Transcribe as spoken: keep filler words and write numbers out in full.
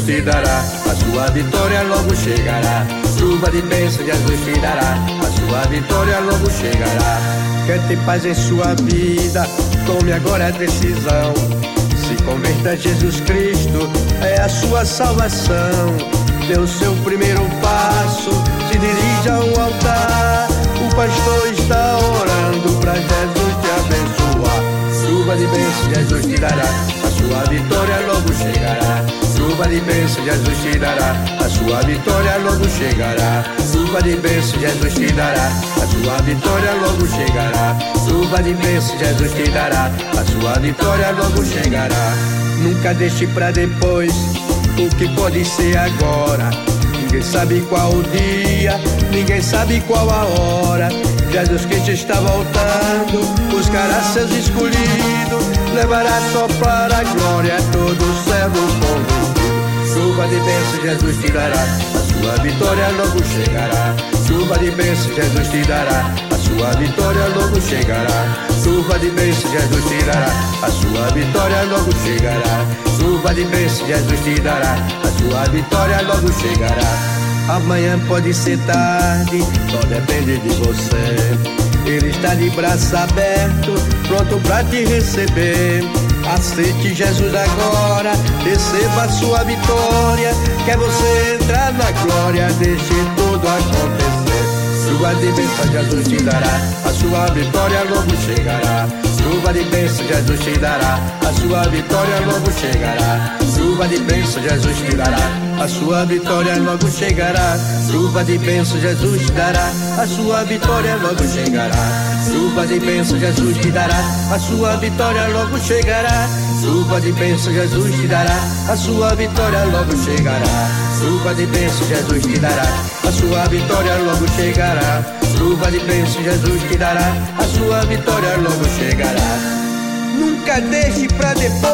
te dará, a sua vitória logo chegará. Chuva de bênção Jesus te dará, a sua vitória logo chegará. Quer ter paz em sua vida, tome agora a decisão. Se converta a Jesus Cristo, é a sua salvação. Dê o seu primeiro passo, se dirige ao altar. O pastor está orando pra Jesus te abençoar. Chuva de bênção Jesus te dará, a sua vitória logo chegará. Chuva de bênção Jesus te dará, a sua vitória logo chegará. Chuva de bênção Jesus te dará, a sua vitória logo chegará. Chuva de bênção Jesus te dará, a sua vitória logo chegará. Nunca deixe pra depois o que pode ser agora. Ninguém sabe qual o dia, ninguém sabe qual a hora. Jesus Cristo está voltando, buscará seus escolhidos, levará só para a glória todo servo convertido. Chuva de bênção Jesus te dará, a sua vitória logo chegará. Chuva de bênção Jesus te dará, a sua vitória logo chegará. Chuva de bênção Jesus te dará, a sua vitória logo chegará. Chuva de bênção Jesus te dará, a sua vitória logo chegará. Amanhã pode ser tarde, só depende de você. Ele está de braço aberto, pronto pra te receber. Aceite Jesus agora, receba a sua vitória. Quer você entrar na glória, deixe tudo acontecer. Chuva de bênção Jesus te dará, a sua vitória logo chegará. Chuva de bênção Jesus te dará, a sua vitória logo chegará. Chuva de bênção Jesus te dará, a sua vitória logo chegará. Chuva de bênção Jesus te dará, a sua vitória logo chegará. Chuva de bênção Jesus te dará, a sua vitória logo chegará. Chuva de bênção Jesus te dará, a sua vitória logo chegará. Chuva de bênção Jesus te dará, a sua vitória logo chegará. Chuva de bênção Jesus te dará, a sua vitória logo chegará. Nunca deixe pra depois